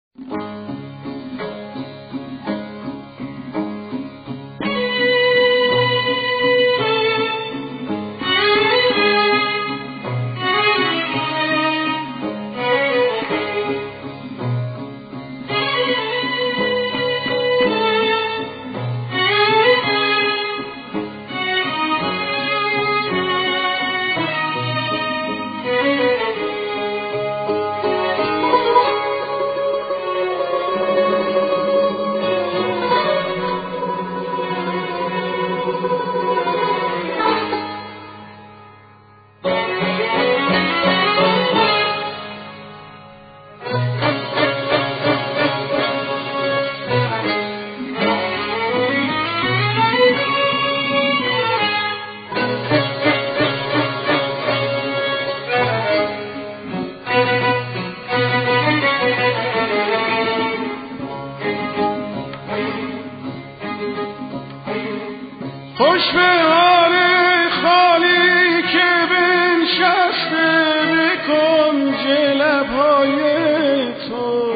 خوش به حال خالی که بنشسته به کنج لب‌های تو،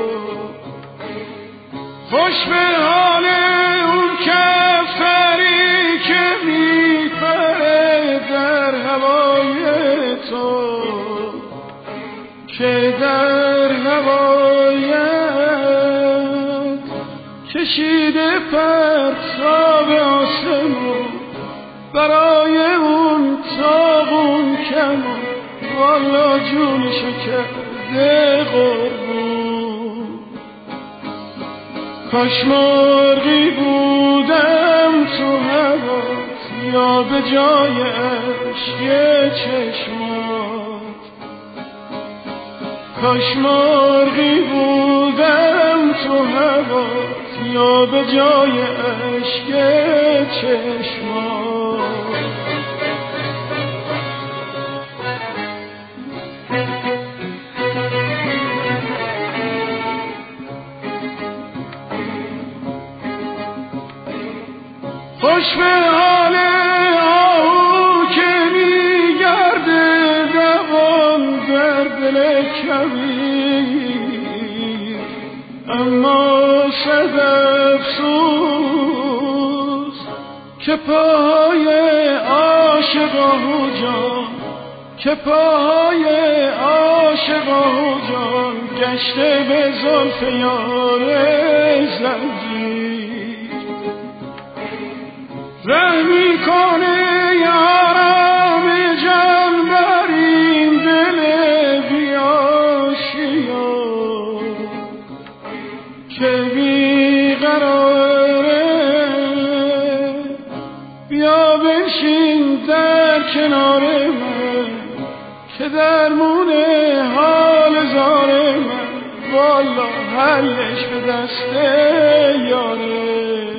خوش به حال اون کفتری که میپره در هوای تو، که در هوایت کشیده پرتاب آسمون برای اون تاغون کمون، والا جونشو کرده قربون. کاش مرغی بودم تو هوات یا به جای عشق چشمات، کاش مرغی بودم تو هوات یا به جای عشق چشمات. خوش به حال آهو که میگرده دوان در دل کبیر، اما صد افسوس که پاهای عاشق آهو جان، که پاهای عاشق آهو جان گشته به زلف یار زنجیر. رحمی کنه یارم جان بر این دل بیاشیا که بیقراره، بیا بنشین در کنار من که درمون حال زار من، والا حلش به دست یاره.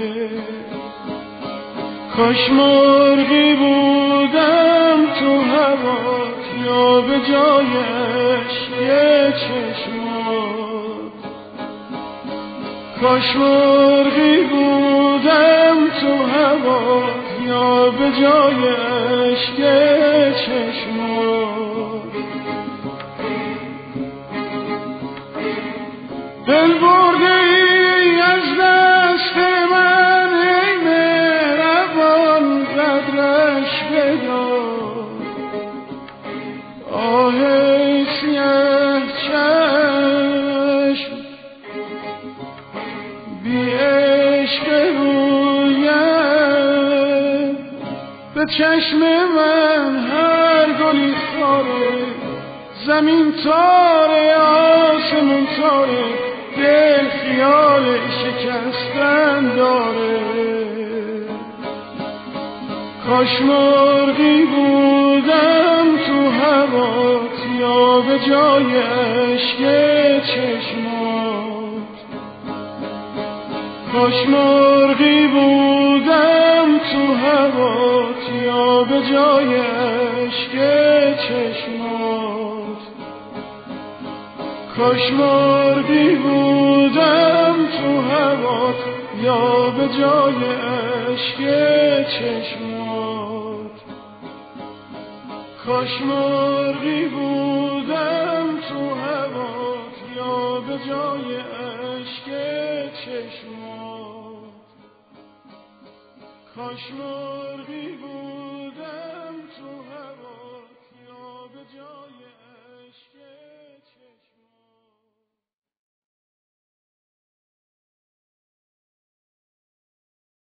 کاش مرغی بودم تو هوات یا به جای عشق چشمات، کاش مرغی بودم تو هوات یا به جای عشق چشمات. دل برده ای از دست من ای مهربان قدرش بدار، آه ای سیه چشم بی عشق رویت، به چشم من هر گلی خاره، زمین تاره آسمون تاره، دل خیال شکستن داره. کاش مرغی بودم تو هوات یا به جای عشق چشمات، کاش مرغی بودم تو هوات یا به جای عشق چشمات، کاش مرغی بودم تو هوات یا به جای عشق چشمات، کاش مرغی بودم تو هوات یا به جای عشق کاش مرغی بودم تو هوا